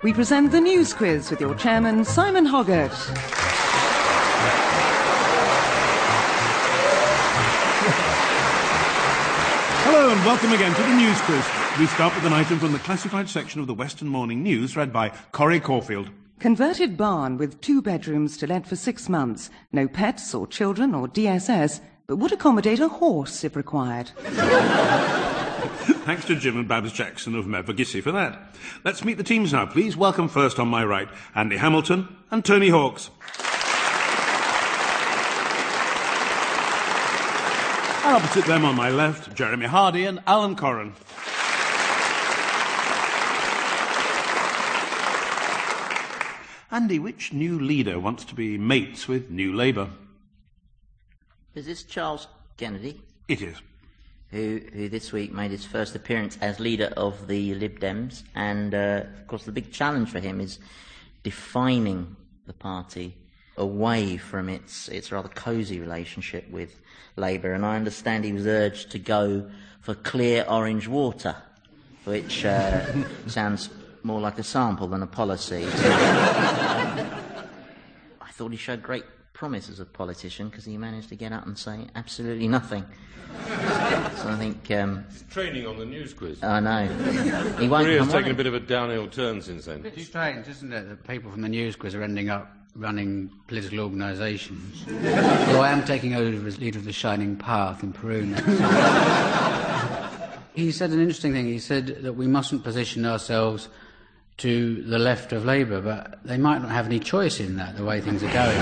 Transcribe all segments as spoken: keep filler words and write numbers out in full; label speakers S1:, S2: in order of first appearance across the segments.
S1: we present the News Quiz with your chairman, Simon Hoggart.
S2: Hello and welcome again to the News Quiz. We start with an item from the classified section of the Western Morning News, read by Corrie Caulfield.
S1: Converted barn with two bedrooms to let for six months. No pets or children or D S S, but would accommodate a horse if required.
S2: Thanks to Jim and Babs Jackson of Mevagissey for that. Let's meet the teams now, please. Welcome first on my right, Andy Hamilton and Tony Hawks. And opposite them on my left, Jeremy Hardy and Alan Corran. Andy, which new leader wants to be mates with New Labour?
S3: Is this Charles Kennedy?
S2: It is.
S3: Who, who this week made his first appearance as leader of the Lib Dems. And, uh, of course, the big challenge for him is defining the party away from its, its rather cosy relationship with Labour. And I understand he was urged to go for clear orange water, which uh, sounds more like a sample than a policy. So, I thought he showed great promise as a politician because he managed to get up and say absolutely nothing. So I think... Um,
S4: He's training on the News Quiz.
S3: I know. He won't
S4: Korea's
S3: come
S4: taken
S3: on
S4: a bit of a downhill turn since then.
S5: It's strange, isn't it, that people from the News Quiz are ending up running political organisations. Although I am taking over as leader of the Shining Path in Peru next. He said an interesting thing. He said that we mustn't position ourselves to the left of Labour, but they might not have any choice in that, the way things are going.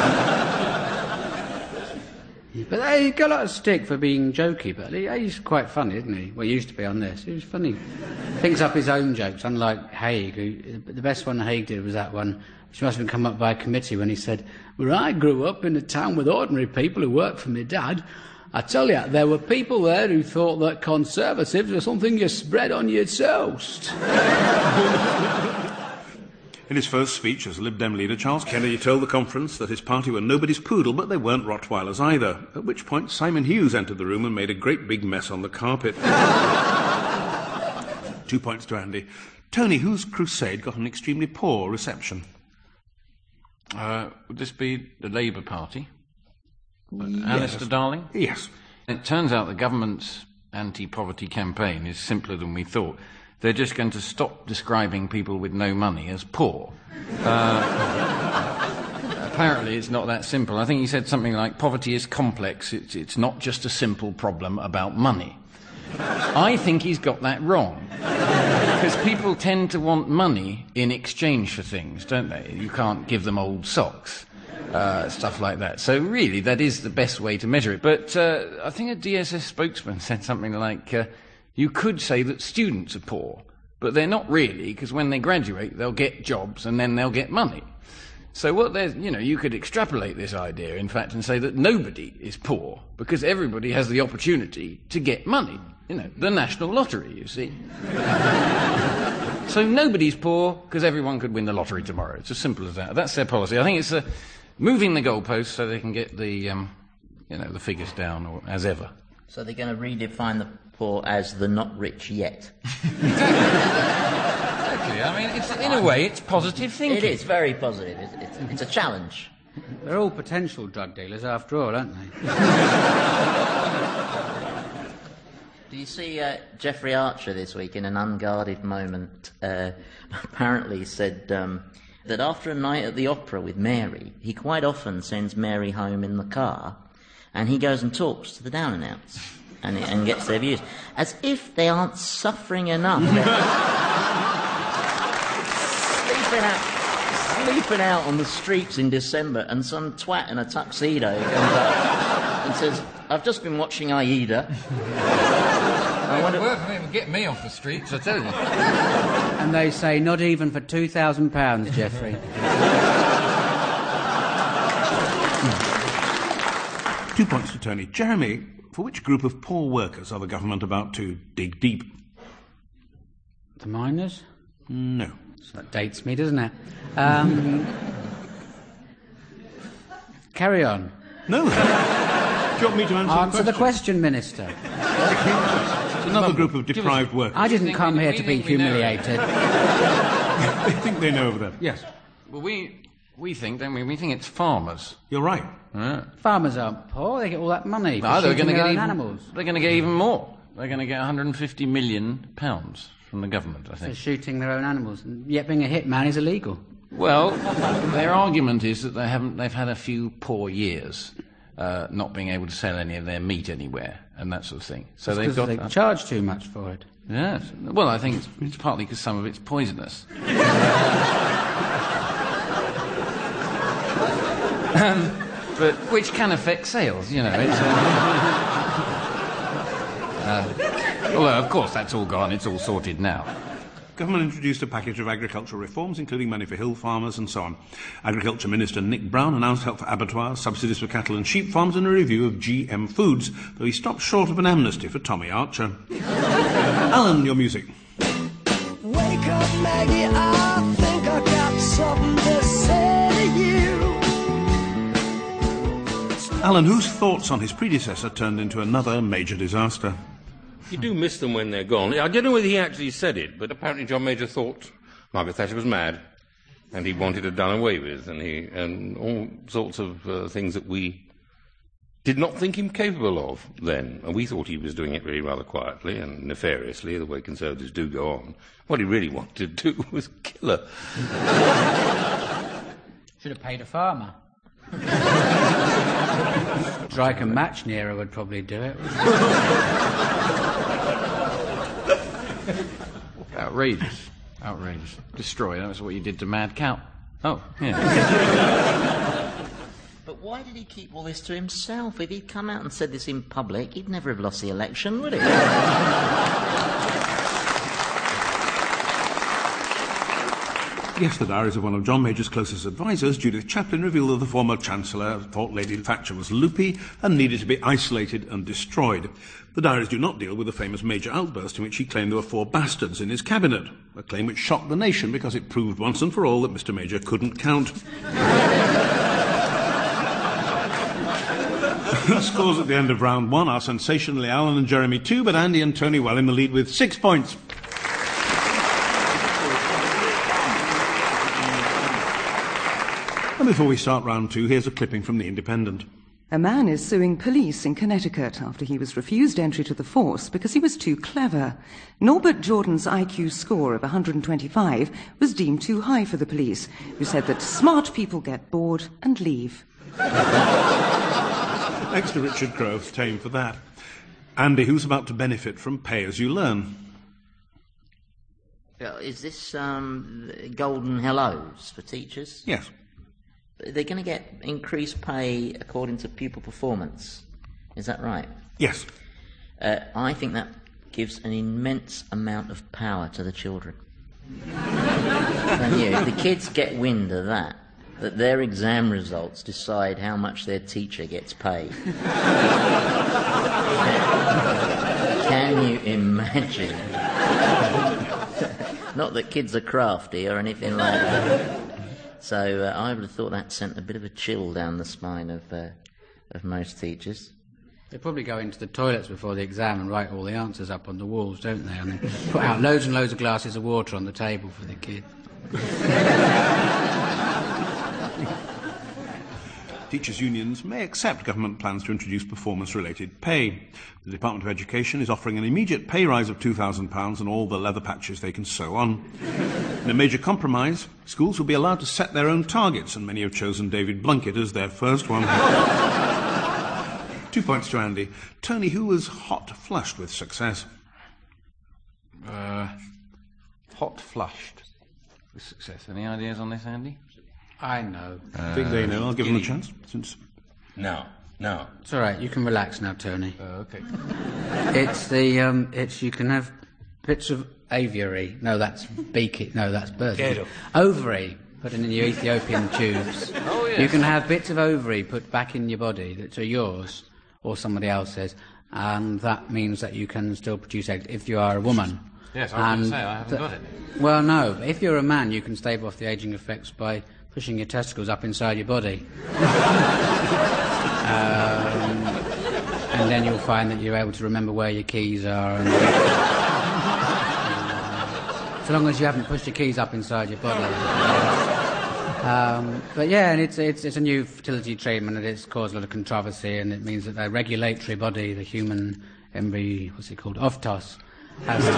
S5: But he got a lot of stick for being jokey, but he, he's quite funny, isn't he? Well, he used to be on this. He was funny. Thinks up his own jokes, unlike Haig. Who, the best one Haig did was that one, which must have been come up by a committee, when he said, "Where I grew up in a town with ordinary people who worked for my dad, I tell you, there were people there who thought that Conservatives were something you spread on your toast."
S2: In his first speech as Lib Dem leader, Charles Kennedy told the conference that his party were nobody's poodle, but they weren't Rottweilers either, at which point Simon Hughes entered the room and made a great big mess on the carpet. Two points to Andy. Tony, whose crusade got an extremely poor reception?
S4: Uh, would this be the Labour Party?
S2: Yes.
S4: Alistair Darling?
S2: Yes.
S4: It turns out the government's anti-poverty campaign is simpler than we thought. They're just going to stop describing people with no money as poor. Uh, apparently it's not that simple. I think he said something like, poverty is complex. It's, it's not just a simple problem about money. I think he's got that wrong. Because people tend to want money in exchange for things, don't they? You can't give them old socks. Uh, stuff like that. So really, that is the best way to measure it. But uh, I think a D S S spokesman said something like, uh, you could say that students are poor, but they're not really, because when they graduate, they'll get jobs and then they'll get money. So what there's, you know, you could extrapolate this idea, in fact, and say that nobody is poor, because everybody has the opportunity to get money. You know, the national lottery, you see. So nobody's poor, because everyone could win the lottery tomorrow. It's as simple as that. That's their policy. I think it's uh, moving the goalposts so they can get the, um, you know, the figures down, or as ever.
S3: So they're going to redefine the poor as the not rich yet.
S4: Exactly. I mean, it's, in a way, it's positive thinking.
S3: It is very positive. It's, it's, it's a challenge.
S5: They're all potential drug dealers, after all, aren't they?
S3: Do you see uh, Jeffrey Archer this week, in an unguarded moment, uh, apparently said um, that after a night at the opera with Mary, he quite often sends Mary home in the car, and he goes and talks to the down-and-outs and, and gets their views, as if they aren't suffering enough. sleeping out, sleeping out on the streets in December, and some twat in a tuxedo comes up and says, "I've just been watching Aida."
S4: It would work for me to get me off the streets, I tell you.
S5: And they say, not even for two thousand pounds, Geoffrey.
S2: Two points to Tony. Jeremy, for which group of poor workers are the government about to dig deep?
S5: The miners?
S2: No.
S5: So that dates me, doesn't it? Um, carry on.
S2: No. Do you want me to answer,
S5: answer
S2: the
S5: the question, Minister.
S2: Another group of deprived workers.
S5: I didn't come here to be humiliated.
S2: They think they know over there. Yes.
S4: Well, we we think, don't we? We think it's farmers.
S2: You're right.
S4: Yeah.
S5: Farmers aren't poor. They get all that money for
S4: No, they're
S5: shooting
S4: going to
S5: their
S4: get
S5: own
S4: even,
S5: animals.
S4: They're going to get even more. They're going to get one hundred fifty million pounds from the government, I
S5: For
S4: think.
S5: shooting their own animals. And yet being a hitman is illegal.
S4: Well, their argument is that they haven't. They've had a few poor years, uh, not being able to sell any of their meat anywhere and that sort of thing. So
S5: It's
S4: they've
S5: 'cause
S4: got.
S5: they
S4: uh,
S5: charge too much for it.
S4: Yes. Well, I think it's, it's partly because some of it's poisonous. um, but which can affect sales, you know. It's, uh, uh, although, of course, that's all gone. It's all sorted now.
S2: Government introduced a package of agricultural reforms, including money for hill farmers and so on. Agriculture Minister Nick Brown announced help for abattoirs, subsidies for cattle and sheep farms, and a review of G M foods, though he stopped short of an amnesty for Tommy Archer. Alan, your music.
S6: Wake up, Maggie, I think I got something to say to you.
S2: Alan, whose thoughts on his predecessor turned into another major disaster?
S7: You do miss them when they're gone. I don't know whether he actually said it, but apparently John Major thought Margaret Thatcher was mad, and he wanted it done away with, and he and all sorts of uh, things that we did not think him capable of then. And we thought he was doing it really rather quietly and nefariously, the way Conservatives do go on. What he really wanted to do was kill her.
S5: Should have paid a farmer. Strike a match near her would probably do it.
S4: Outrageous. Outrageous. Destroy. That was what you did to Mad Cow. Oh, yeah.
S3: But why did he keep all this to himself? If he'd come out and said this in public, he'd never have lost the election, would he?
S2: Yes, the diaries of one of John Major's closest advisers, Judith Chaplin, revealed that the former Chancellor thought Lady Thatcher was loopy and needed to be isolated and destroyed. The diaries do not deal with the famous Major outburst in which he claimed there were four bastards in his cabinet, a claim which shocked the nation because it proved once and for all that Mister Major couldn't count. Scores at the end of round one are sensationally Alan and Jeremy two, but Andy and Tony well in the lead with six points. And before we start round two, here's a clipping from The Independent.
S1: A man is suing police in Connecticut after he was refused entry to the force because he was too clever. Norbert Jordan's I Q score of one hundred twenty-five was deemed too high for the police, who said that smart people get bored and leave.
S2: Next to Richard Grove's tame for that. Andy, who's about to benefit from Pay As You Learn?
S3: Uh, Is this um, golden hellos for teachers?
S2: Yes.
S3: They're going to get increased pay according to pupil performance. Is that right?
S2: Yes.
S3: Uh, I think that gives an immense amount of power to the children. Don't you? If the kids get wind of that, that their exam results decide how much their teacher gets paid. Can you imagine? Not that kids are crafty or anything like that. So uh, I would have thought that sent a bit of a chill down the spine of uh, of most teachers.
S5: They probably go into the toilets before the exam and write all the answers up on the walls, don't they? And then put out loads and loads of glasses of water on the table for the kids.
S2: Teachers' unions may accept government plans to introduce performance-related pay. The Department of Education is offering an immediate pay rise of two thousand pounds and all the leather patches they can sew on. In a major compromise, schools will be allowed to set their own targets, and many have chosen David Blunkett as their first one. Two points to Andy. Tony, who was hot flushed with success?
S4: Uh, hot flushed with success. Any ideas on this, Andy?
S5: I know.
S2: I think they know. I'll give them a chance. Since
S7: No, no.
S5: It's all right. You can relax now, Tony.
S4: Uh, okay.
S5: It's the um. It's you can have bits of aviary. No, that's beaky. No, that's bird.
S7: Ghetto.
S5: Ovary put in your Ethiopian tubes.
S4: Oh, yes.
S5: You can have bits of ovary put back in your body that are yours or somebody else's, and that means that you can still produce eggs if you are a woman.
S4: Yes, I was going
S5: And
S4: to say, I haven't
S5: th-
S4: got it.
S5: Well, no. If you're a man, you can stave off the ageing effects by pushing your testicles up inside your body. um, and then you'll find that you're able to remember where your keys are. And, uh, So long as you haven't pushed your keys up inside your body. um, but yeah, and it's, it's, it's a new fertility treatment, and it's caused a lot of controversy, and it means that the regulatory body, the human embryo, what's it called, Oftos, has to...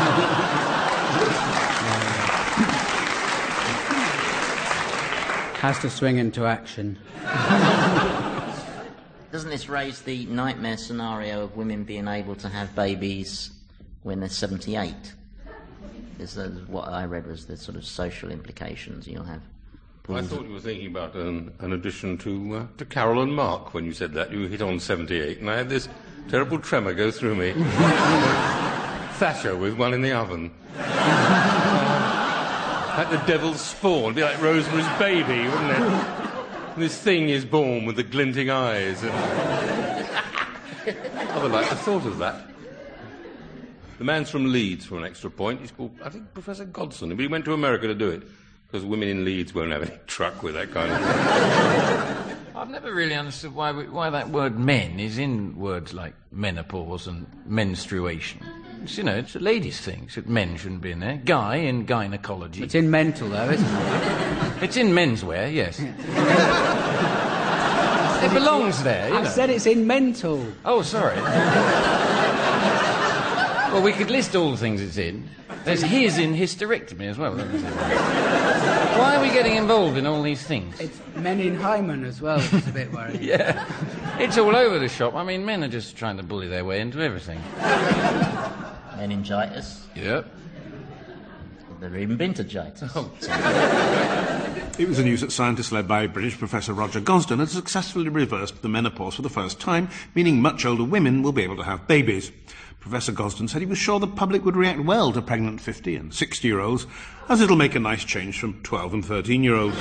S5: has to swing into action.
S3: Doesn't this raise the nightmare scenario of women being able to have babies when they're seventy-eight? Is that what I read was the sort of social implications you'll have?
S7: I thought you were thinking about an, an addition to uh, to Carol and Mark when you said that. You hit on seventy-eight, and I had this terrible tremor go through me. Thatcher with one in the oven. Like the devil's spawn. It'd be like Rosemary's Baby, wouldn't it? And this thing is born with the glinting eyes. And... I would like the thought of that. The man's from Leeds, for an extra point. He's called, I think, Professor Godson. But he went to America to do it, because women in Leeds won't have any truck with that kind of thing.
S4: I've never really understood why, we, why that word men is in words like menopause and menstruation. It's, you know, it's a ladies' thing, so men shouldn't be in there. Guy in gynecology.
S5: It's in mental, though, isn't it?
S4: It's in menswear, yes. It belongs there, you
S5: I
S4: know.
S5: said it's in mental.
S4: Oh, sorry. Well, we could list all the things it's in. There's his in hysterectomy as well. Why are we getting involved in all these things?
S5: It's men in hymen as well, which is a bit worrying.
S4: Yeah. It's all over the shop. I mean, men are just trying to bully their way into everything.
S3: Meningitis.
S4: Yep.
S3: There even been to jitis.
S2: Oh. It was the news that scientists led by British Professor Roger Gosden had successfully reversed the menopause for the first time, meaning much older women will be able to have babies. Professor Gosden said he was sure the public would react well to pregnant fifty and sixty-year-olds, as it'll make a nice change from twelve and thirteen-year-olds.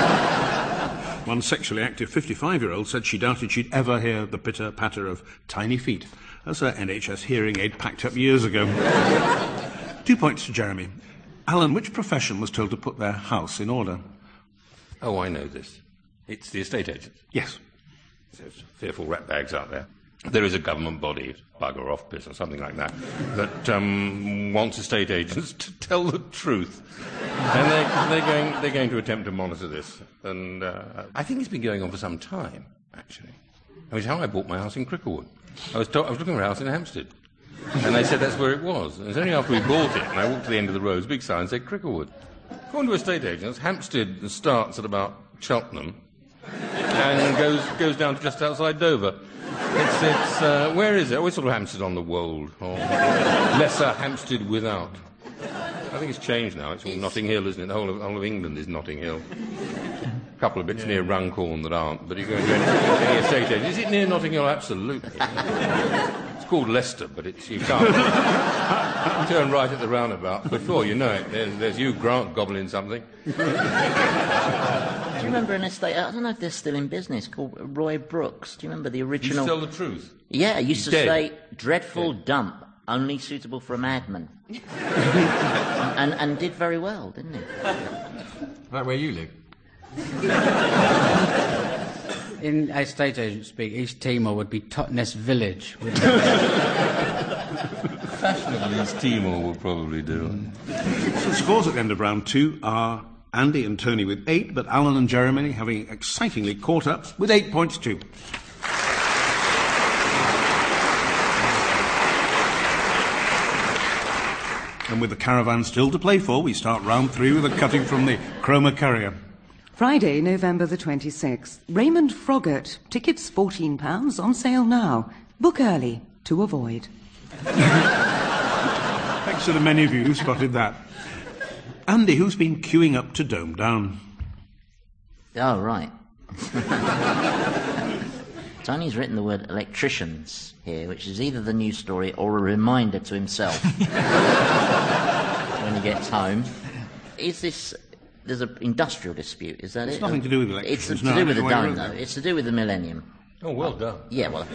S2: One sexually active fifty-five-year-old said she doubted she'd ever hear the pitter-patter of tiny feet, as her N H S hearing aid packed up years ago. Two points to Jeremy. Alan, which profession was told to put their house in order?
S7: Oh, I know this. It's the estate agents.
S2: Yes.
S7: There's fearful ratbags out there. There is a government body, bugger off business, or something like that, that um, wants estate agents to tell the truth. And they're, they're, going, they're going to attempt to monitor this. And uh, I think it's been going on for some time, actually. I mean, it's how I bought my house in Cricklewood. I was, to- I was looking for a house in Hampstead. And they said that's where it was. And it's only after we bought it, and I walked to the end of the road, a big sign said Cricklewood. According to estate agents, Hampstead starts at about Cheltenham and goes goes down to just outside Dover. It's, it's uh, where is it? Oh, it's sort of Hampstead on the Wold, or lesser Hampstead without. I think it's changed now. It's all Notting Hill, isn't it? The whole of, whole of England is Notting Hill. A couple of bits yeah. near Runcorn that aren't, but you go into any, any estate agent. Is it near Notting Hill? Absolutely. It's called Leicester, but it's, you can't you turn right at the roundabout. Before you know it, there's, there's Hugh Grant gobbling something.
S3: Do you remember an estate? I don't know if they're still in business, called Roy Brooks. Do you remember the original?
S7: You tell the truth.
S3: Yeah, it used
S7: He's
S3: to
S7: dead.
S3: say dreadful
S7: dead. dump,
S3: only suitable for a madman, and and did very well, didn't it?
S4: Right where you live.
S5: In estate agent speak, East Timor would be Totnes Village.
S7: Fashionably, East Timor will probably do.
S2: So the scores at the end of round two are Andy and Tony with eight, but Alan and Jeremy having excitingly caught up with eight points too. And with the caravan still to play for, we start round three with a cutting from the Chroma Courier.
S1: Friday, November the twenty-sixth. Raymond Froggatt. Tickets fourteen pounds, on sale now. Book early to avoid.
S2: Thanks to the many of you who spotted that. Andy, who's been queuing up to Dome Down?
S3: Oh, right. Tony's written the word electricians here, which is either the news story or a reminder to himself when he gets home. Is this... There's an industrial dispute, is that
S2: it's
S3: it?
S2: It's nothing to do with electricians.
S3: It's to
S2: no,
S3: do with the
S2: no,
S3: dome, though. It's to do with the millennium.
S7: Oh, well done.
S3: Yeah, well...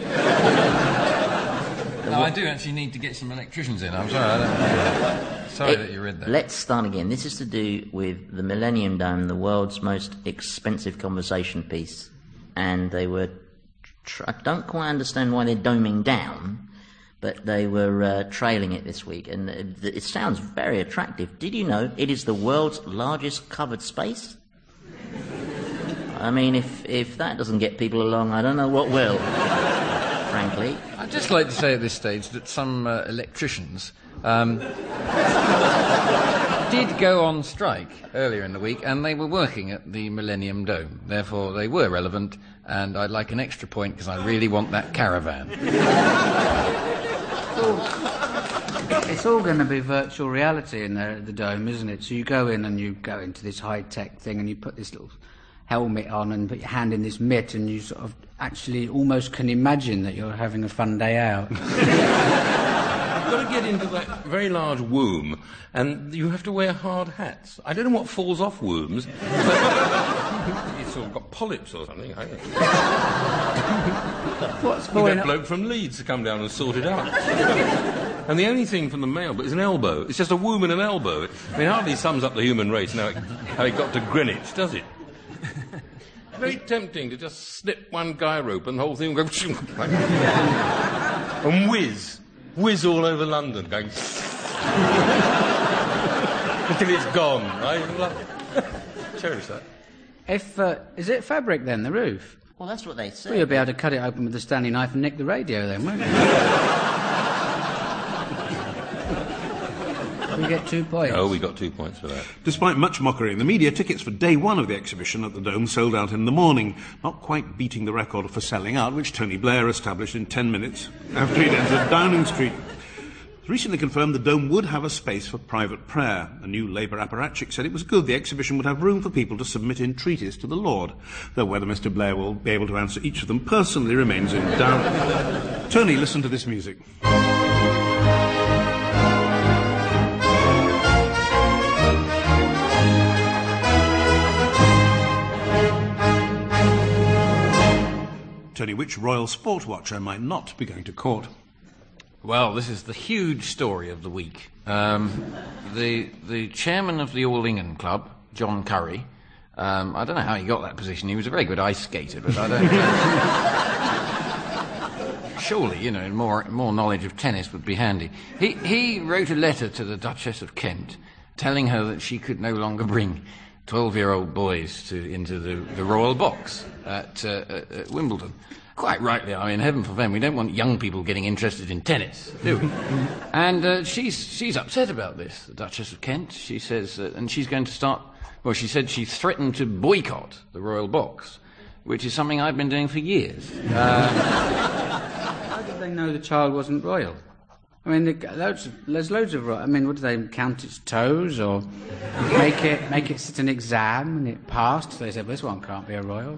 S4: No, I do actually need to get some electricians in. I'm sorry. I don't... Sorry
S3: it,
S4: that you read that.
S3: Let's start again. This is to do with the Millennium Dome, the world's most expensive conversation piece. And they were... Tr- I don't quite understand why they're doming down, but they were uh, trailing it this week, and it, it sounds very attractive. Did you know it is the world's largest covered space? I mean, if, if that doesn't get people along, I don't know what will, frankly.
S4: I'd just like to say at this stage that some uh, electricians um, did go on strike earlier in the week, and they were working at the Millennium Dome. Therefore, they were relevant, and I'd like an extra point because I really want that caravan.
S5: It's all going to be virtual reality in there at the Dome, isn't it? So you go in and you go into this high-tech thing and you put this little helmet on and put your hand in this mitt and you sort of actually almost can imagine that you're having a fun day out.
S7: You've got to get into that very large womb, and you have to wear hard hats. I don't know what falls off wombs. It's sort of got polyps or something. I don't know.
S5: What's
S7: You
S5: going
S7: get a
S5: on?
S7: bloke from Leeds to come down and sort it out. And the only thing from the male is an elbow. It's just a womb and an elbow. I mean, hardly sums up the human race now it, how it got to Greenwich, does it? Very tempting to just snip one guy rope and the whole thing will go and whiz, whiz all over London, going until it's gone. I love it. Cherish that.
S5: If, uh, is it fabric then, the roof?
S3: Well, that's what they said.
S5: Well, you'll be able to cut it open with a Stanley knife and nick the radio then, won't you? We get two points.
S7: Oh, we got two points for that.
S2: Despite much mockery in the media, tickets for day one of the exhibition at the Dome sold out in the morning, not quite beating the record for selling out, which Tony Blair established in ten minutes after he'd entered Downing Street. It was recently confirmed the Dome would have a space for private prayer. A new Labour apparatchik said it was good the exhibition would have room for people to submit entreaties to the Lord, though whether Mister Blair will be able to answer each of them personally remains in doubt. Tony, listen to this music. Tony, which royal sport watcher might not be going to court?
S4: Well, this is the huge story of the week. Um, the the chairman of the All England Club, John Curry, um, I don't know how he got that position. He was a very good ice skater, but I don't... Surely, you know, more more knowledge of tennis would be handy. He, he wrote a letter to the Duchess of Kent telling her that she could no longer bring twelve-year-old boys to, into the, the royal box at, uh, at, at Wimbledon. Quite rightly, I mean, heaven forfend, we don't want young people getting interested in tennis, do we? And uh, she's she's upset about this, the Duchess of Kent. She says, uh, and she's going to start, well, she said she threatened to boycott the royal box, which is something I've been doing for years. Uh,
S5: How did they know the child wasn't royal? I mean, the, loads of, there's loads of... I mean, what do they count its toes or make it make it sit an exam and it passed? So they said, well, this one can't be a royal.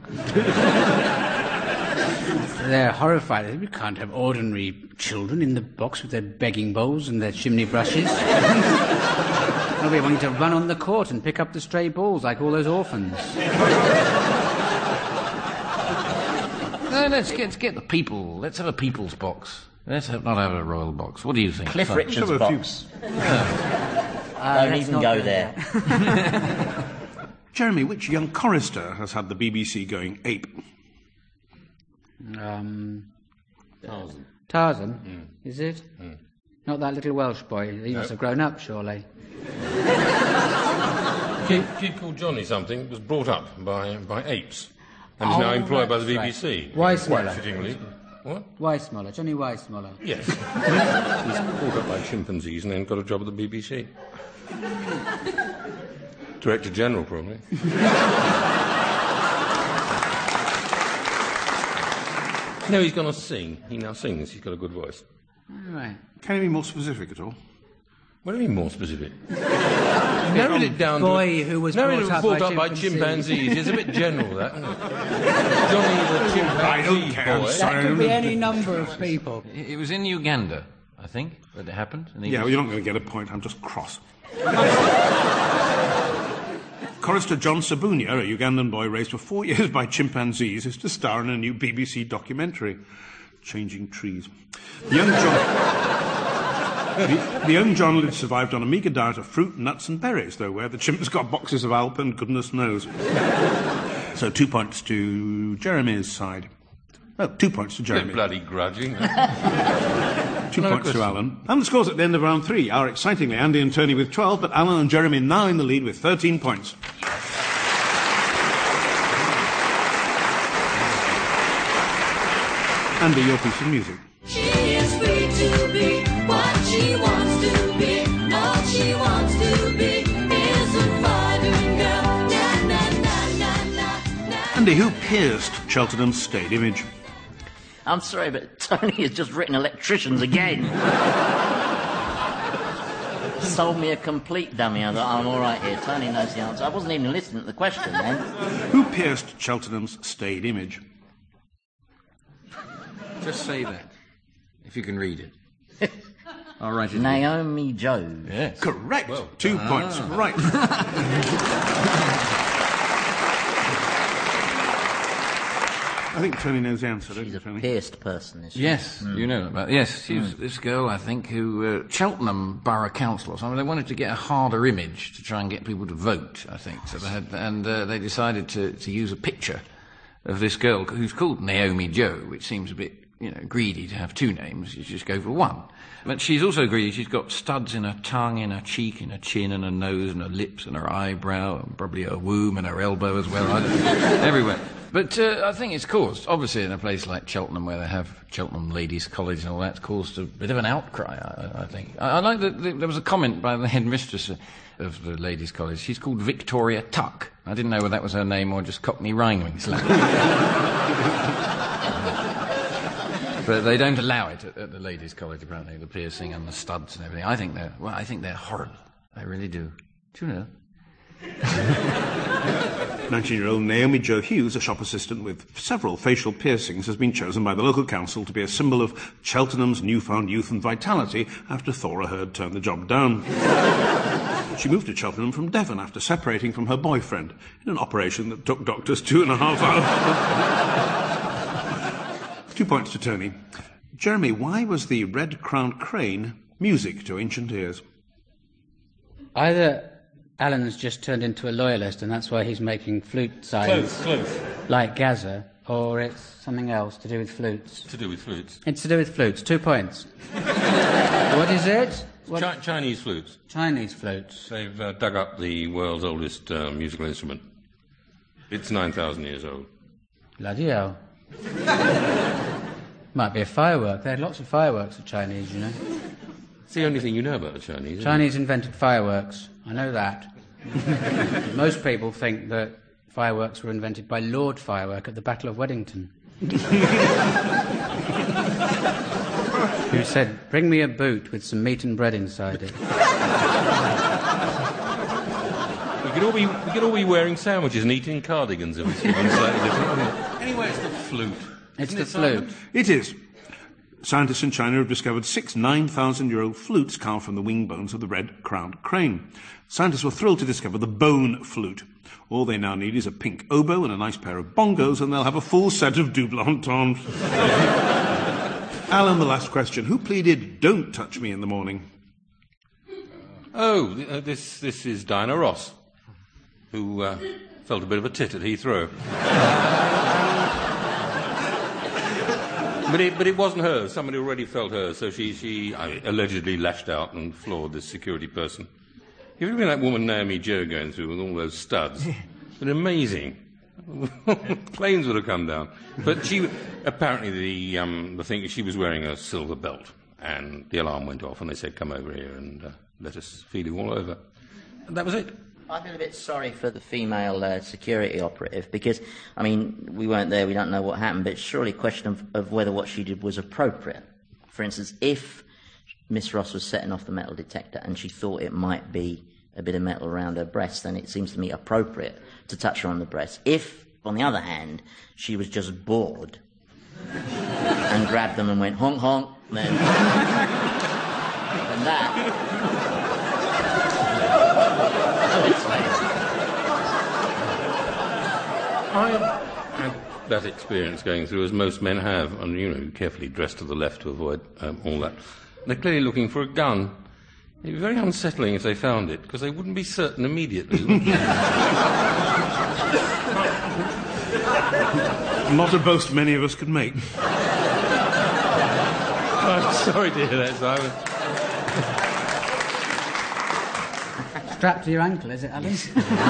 S5: They're horrified. They said, we can't have ordinary children in the box with their begging bowls and their chimney brushes. Well, we want you to run on the court and pick up the stray balls like all those orphans.
S4: No, let's get, let's get the people. Let's have a people's box. Let's have, not have a royal box. What do you think?
S3: Cliff
S4: Fun.
S3: Richard's
S2: Have a few-
S3: box.
S5: Uh,
S3: Don't
S5: let's
S3: even
S5: not
S3: go
S5: do
S3: there.
S5: that.
S2: Jeremy, which young chorister has had the B B C going ape?
S5: Um,
S7: Tarzan.
S5: Tarzan,
S7: Mm.
S5: is it?
S7: Mm.
S5: Not that little Welsh boy. He
S7: No.
S5: must have grown up, surely.
S7: A kid, kid called Johnny something was brought up by, by apes and is
S5: Oh,
S7: now employed by the
S5: that's
S7: B B C.
S5: right.
S7: Quite
S5: Weissmuller.
S7: fittingly. What?
S5: Weissmuller, Johnny Weissmuller.
S7: Yes. He's brought up by chimpanzees and then got a job at the B B C. Director General, probably. No, he's going to sing. He now sings. He's got a good voice.
S5: All right.
S2: Can you be more specific at all?
S7: What do you mean more specific? Narrowed it down
S5: boy
S7: to...
S5: who was
S7: narrowed
S5: brought
S7: it
S5: up
S7: brought
S5: by
S7: up by
S5: chimpanzees.
S7: chimpanzees. It's a bit general, that, isn't it? Johnny the
S2: I don't
S7: chimpanzee
S2: care, I'm
S7: boy.
S2: sorry.
S5: That could be any number of people.
S4: It it was in Uganda, I think, that it happened. And he
S2: Yeah,
S4: was-
S2: well, you're not going to get a point. I'm just cross. Chorister John Sabunia, a Ugandan boy raised for four years by chimpanzees, is to star in a new B B C documentary, Changing Trees. The young John, the, the young John Lid survived on a meagre diet of fruit, nuts and berries, though where the chimps got boxes of Alp and goodness knows. So two points to Jeremy's side. Oh, two points to
S7: They're
S2: Jeremy.
S7: bloody grudging.
S2: Two
S7: Another
S2: points to
S7: question.
S2: Alan. And the scores at the end of round three are excitingly Andy and Tony with twelve, but Alan and Jeremy now in the lead with thirteen points. Andy, your piece of music.
S6: She is free to be what she wants to be. All she wants to be is a fighting girl. Na, na, na, na, na, na.
S2: Andy, who pierced Cheltenham's state image?
S3: I'm sorry, but Tony has just written electricians again. Sold me a complete dummy. I thought, I'm all right here. Tony knows the answer. I wasn't even listening to the question then.
S2: Who pierced Cheltenham's state image?
S4: Just say that, if you can read it. I'll write it down.
S3: Naomi Joe.
S4: Yes.
S2: Correct. Two points. Right. I think Tony knows the answer, don't
S3: She's
S2: you,
S3: a
S2: Tony?
S3: pierced person, is she?
S4: Yes, you know about. Yes, she's this girl, I think, who uh, Cheltenham Borough Council or something. They wanted to get a harder image to try and get people to vote, I think. So they had, and uh, they decided to, to use a picture of this girl who's called Naomi Joe, which seems a bit, you know, greedy to have two names. You just go for one. But she's also greedy. She's got studs in her tongue, in her cheek, in her chin, and her nose, and her lips, and her eyebrow, and probably her womb and her elbow as well. I don't know. Everywhere. But uh, I think it's caused, obviously, in a place like Cheltenham, where they have Cheltenham Ladies' College and all that, it's caused a bit of an outcry, I, I think. I, I like that the, there was a comment by the headmistress of the Ladies' College. She's called Victoria Tuck. I didn't know whether that was her name or just Cockney rhyming slang. But they don't allow it at, at the Ladies' College, apparently, the piercing and the studs and everything. I think they're, well, I think they're horrible. I really do. Do you know?
S2: nineteen-year-old Naomi Jo Hughes, a shop assistant with several facial piercings, has been chosen by the local council to be a symbol of Cheltenham's newfound youth and vitality after Thora Hird turned the job down. She moved to Cheltenham from Devon after separating from her boyfriend in an operation that took doctors two and a half hours. Two points to Tony. Jeremy, why was the red-crowned crane music to ancient ears?
S5: Either Alan's just turned into a loyalist and that's why he's making flute signs
S7: Close, close.
S5: like Gaza, or it's something else to do with flutes.
S7: To do with flutes.
S5: It's to do with flutes. Two points. What is it? What?
S7: Chi- Chinese flutes.
S5: Chinese flutes.
S7: They've uh, dug up the world's oldest uh, musical instrument. It's nine thousand years old.
S5: Bloody hell. Might be a firework. They had lots of fireworks, the Chinese, you know.
S7: It's the only thing you know about the Chinese. isn't
S5: Chinese invented fireworks. I know that. Most people think that fireworks were invented by Lord Firework at the Battle of Weddington. Who said, "Bring me a boot with some meat and bread inside it."
S7: We could all be we could all be wearing sandwiches and eating cardigans if it's even slightly different.
S4: Anyway, it's the flute.
S5: It's
S4: Isn't
S5: the
S4: it, Simon?
S5: flute.
S2: It is. Scientists in China have discovered six nine thousand-year-old flutes carved from the wing bones of the red-crowned crane. Scientists were thrilled to discover the bone flute. All they now need is a pink oboe and a nice pair of bongos, and they'll have a full set of double entendres. Alan, the last question. Who pleaded, "Don't touch me in the morning"?
S7: Oh, th- uh, this this is Diana Ross, who uh, felt a bit of a tit at Heathrow. But it, but it wasn't her. Somebody already felt her, so she, she uh, allegedly lashed out and floored this security person. You've ever been that woman Naomi Joe going through with all those studs? Been amazing. Planes would have come down. But she, apparently the um, the thing, she was wearing a silver belt, and the alarm went off, and they said, "Come over here and uh, let us feel you all over." And that was it.
S3: I feel a bit sorry for the female uh, security operative because, I mean, we weren't there, we don't know what happened, but it's surely a question of, of whether what she did was appropriate. For instance, if Miss Ross was setting off the metal detector and she thought it might be a bit of metal around her breast, then it seems to me appropriate to touch her on the breast. If, on the other hand, she was just bored and grabbed them and went honk honk, then, then that...
S7: I had that experience going through, as most men have, and, you know, carefully dressed to the left to avoid um, all that. They're clearly looking for a gun. It'd be very unsettling if they found it, because they wouldn't be certain immediately.
S2: Not a boast many of us could make.
S7: I'm sorry to hear that, Simon.
S5: Strapped to your ankle, is it, Alice?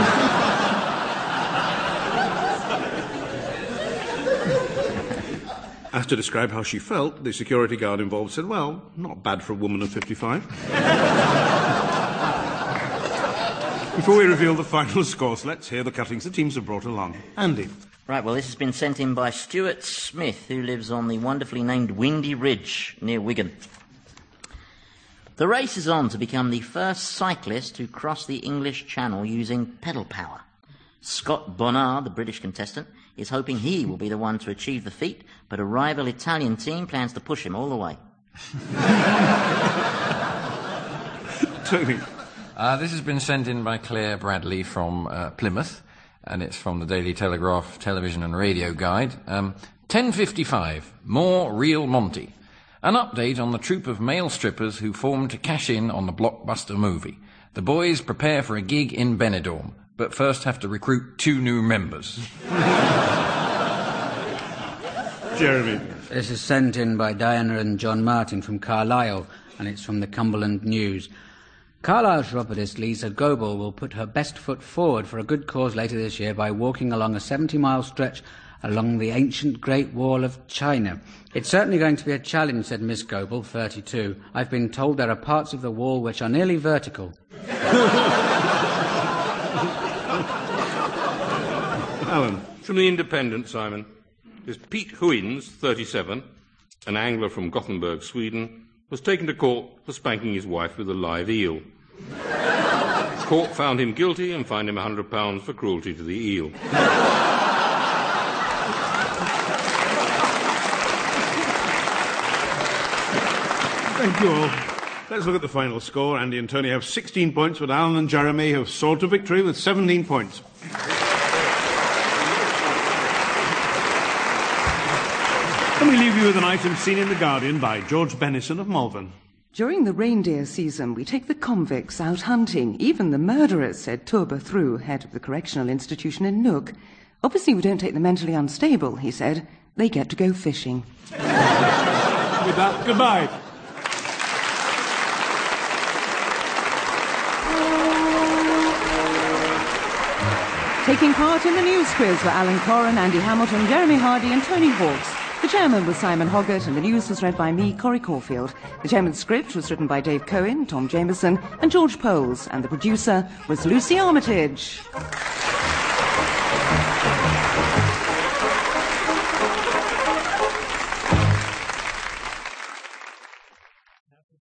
S2: Asked to describe how she felt, the security guard involved said, well, not bad for a woman of fifty-five. Before we reveal the final scores, let's hear the cuttings the teams have brought along. Andy.
S3: Right, well, this has been sent in by Stuart Smith, who lives on the wonderfully named Windy Ridge near Wigan. The race is on to become the first cyclist to cross the English Channel using pedal power. Scott Bonnard, the British contestant, is hoping he will be the one to achieve the feat, but a rival Italian team plans to push him all the way.
S2: Tony.
S4: Uh, this has been sent in by Claire Bradley from uh, Plymouth, and it's from the Daily Telegraph Television and Radio Guide. Um, ten fifty-five, more Real Monty. An update on the troupe of male strippers who formed to cash in on the blockbuster movie. The boys prepare for a gig in Benidorm, but first have to recruit two new members.
S2: Jeremy.
S5: This is sent in by Diana and John Martin from Carlisle, and it's from the Cumberland News. Carlisle chiropodist Lisa Goebel will put her best foot forward for a good cause later this year by walking along a seventy-mile stretch along the ancient Great Wall of China. It's certainly going to be a challenge, said Miss Goebel, thirty-two. I've been told there are parts of the wall which are nearly vertical.
S2: Alan.
S7: From the Independent, Simon, is Pete Huyns, thirty-seven, an angler from Gothenburg, Sweden, was taken to court for spanking his wife with a live eel. Court found him guilty and fined him one hundred pounds for cruelty to the eel.
S2: Thank you all. Let's look at the final score. Andy and Tony have sixteen points, but Alan and Jeremy have soared to victory with seventeen points. And we leave you with an item seen in The Guardian by George Bennison of Malvern.
S1: During the reindeer season, we take the convicts out hunting, even the murderers, said Turba Through, head of the correctional institution in Nook. Obviously, we don't take the mentally unstable, he said. They get to go fishing.
S2: With that, goodbye.
S1: Taking part in the news quiz were Alan Corran, Andy Hamilton, Jeremy Hardy and Tony Hawkes. The chairman was Simon Hoggart and the news was read by me, Corrie Caulfield. The chairman's script was written by Dave Cohen, Tom Jameson and George Poles, and the producer was Lucy Armitage.